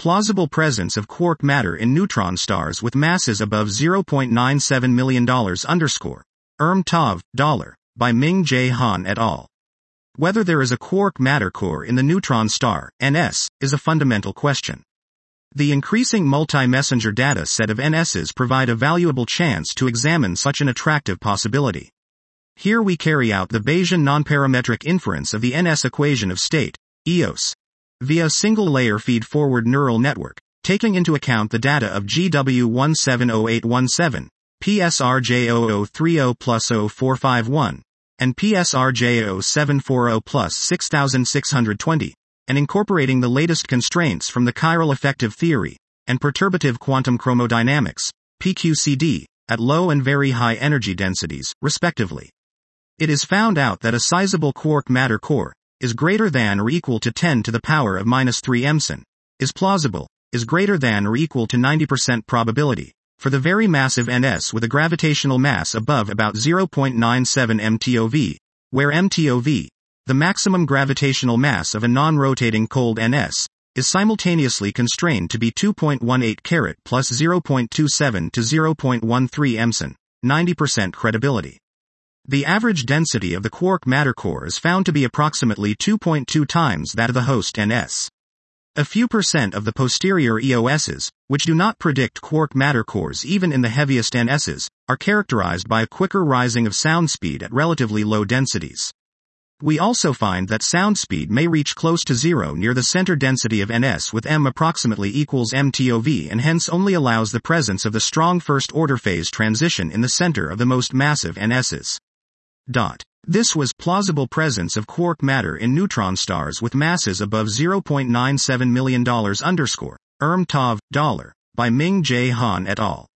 plausible presence of quark matter in neutron stars with masses above $0.97 million (Tov, $, by Ming J. Han et al. Whether there is a quark matter core in the neutron star, NS, is a fundamental question. The increasing multi-messenger data set of NSs provide a valuable chance to examine such an attractive possibility. Here we carry out the Bayesian nonparametric inference of the NS equation of state, EOS, via a single-layer feed-forward neural network, taking into account the data of GW170817, PSRJ0030 plus 0451, and PSRJ0740 plus 6620, and incorporating the latest constraints from the chiral effective theory, and perturbative quantum chromodynamics, PQCD, at low and very high energy densities, respectively. It is found out that a sizable quark matter core is greater than or equal to 10 to the power of -3 MSIN, is plausible, is greater than or equal to 90% probability, for the very massive NS with a gravitational mass above about 0.97 MTOV, where MTOV, the maximum gravitational mass of a non-rotating cold NS, is simultaneously constrained to be 2.18 carat plus 0.27 to 0.13 MSIN, 90% credibility. The average density of the quark matter core is found to be approximately 2.2 times that of the host NS. A few percent of the posterior EOSs, which do not predict quark matter cores even in the heaviest NSs, are characterized by a quicker rising of sound speed at relatively low densities. We also find that sound speed may reach close to zero near the center density of NS with M approximately equals MTOV and hence only allows the presence of the strong first-order phase transition in the center of the most massive NSs. This was plausible presence of quark matter in neutron stars with masses above $0.97 million _, Tov, $, by Ming J. Han et al.